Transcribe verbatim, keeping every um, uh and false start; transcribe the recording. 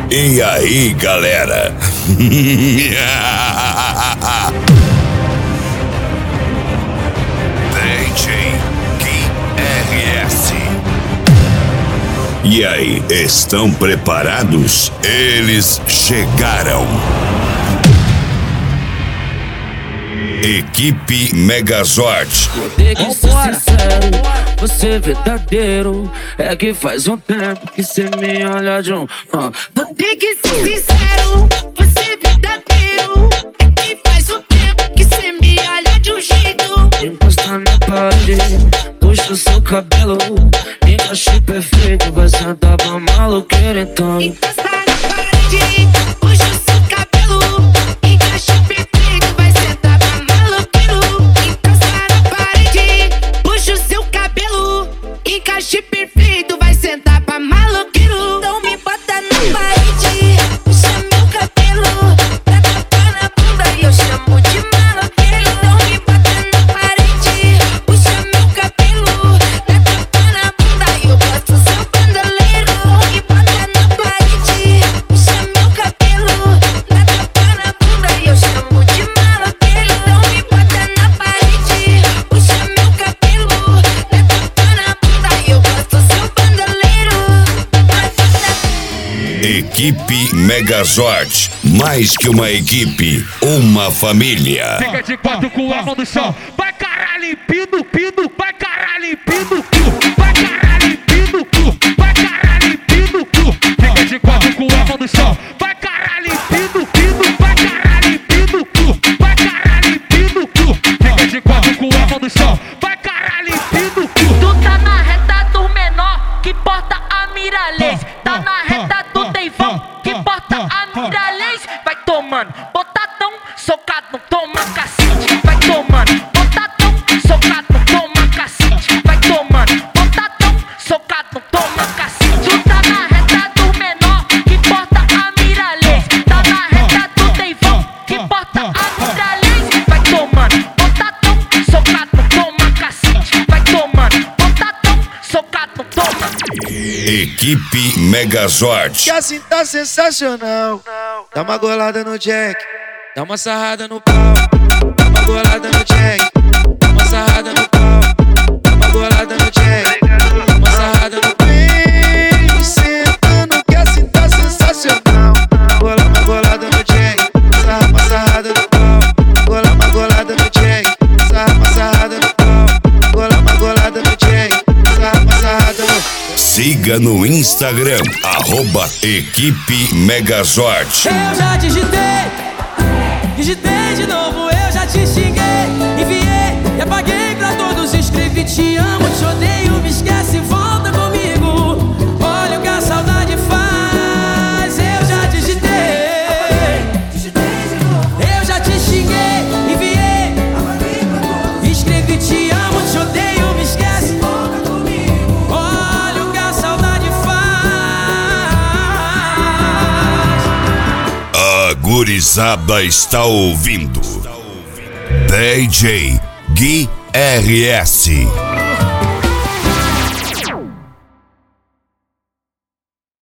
E aí, galera? D J Gui R S. E aí, estão preparados? Eles chegaram. Equipe Megazord. Tem que ser sincero, você é verdadeiro. É que faz um tempo que cê me olha de um uh. Vou ter que ser sincero, você é verdadeiro. É que faz um tempo que cê me olha de um jeito. Encosta na parede, puxa o seu cabelo. Encaixe perfeito, vai sentar pra maloqueira então. Encosta na parede, puxa o seu cabelo. Encaixe perfeito, vai sentar pra maloqueiro. Encosta na parede, puxa o seu cabelo. Encaixe perfeito, vai sentar pra maloqueiro. Então me bota na parede, puxa meu cabelo. Pra tapar na bunda e eu chamo de maloqueiro. Então me bota na parede, puxa meu cabelo. Pra tapar na bunda e eu gosto seu bandoleiro. Me bota na parede, puxa meu cabelo. Pra tapar na bunda e eu chamo de maloqueiro. Então me bota na parede, puxa meu cabelo. Pra tapar na bunda e eu gosto seu bandoleiro. Equipe Megazord. Mais que uma equipe, uma família. Fica de quatro com a mão no chão. Vai caralho, pino, pino. Vai caralho, pino, vai caralho, pino, vai caralho, pino. Fica de quatro com a mão no chão. Vai caralho, pino, pino. Vai caralho, pino, vai caralho, pino. Fica de quatro com a mão no chão. Vai caralho, pino. Tu tá na reta do menor, que porta a Miralês. Tá na reta do Deivão, que porta a Miralês. Vai tomando, botadão, socado, toma cacete. Vai tomando, botadão, socado, toma cacete. Vai tomando, botadão, socado, toma cacete. Tu tá na reta do menor, que porta a Miralês. Tá na reta do Deivão, que porta a Miralês. Vai tomando, botadão, socado, toma cacete. Vai tomando, botadão, socado, toma. Equipe Megazord. Que assim tá sensacional. Dá uma golada no Jack, dá uma sarrada no pau. Dá uma golada no Jack, dá uma sarrada no pau. Dá uma golada no Jack, dá uma sarrada no pau. Vem sentando que assim tá sensacional. Gola uma golada no Jack, sarra uma sarrada no pau. Gola uma golada no Jack, sarra uma sarrada no pau. Gola uma golada no Jack, sarra uma sarrada no pau. Siga no Instagram, arroba Equipe Megazord. Eu já digitei, digitei de novo, eu já te xinguei, enviei e apaguei pra todos, escrevi te amo, te odeio, me esquece, volta comigo, olha o que a saudade faz. Eu já digitei, eu já te xinguei, enviei, escrevi te amo, te odeio, me esquece, volta comigo, olha o que a saudade faz. A gurizada está ouvindo D J Gui R S.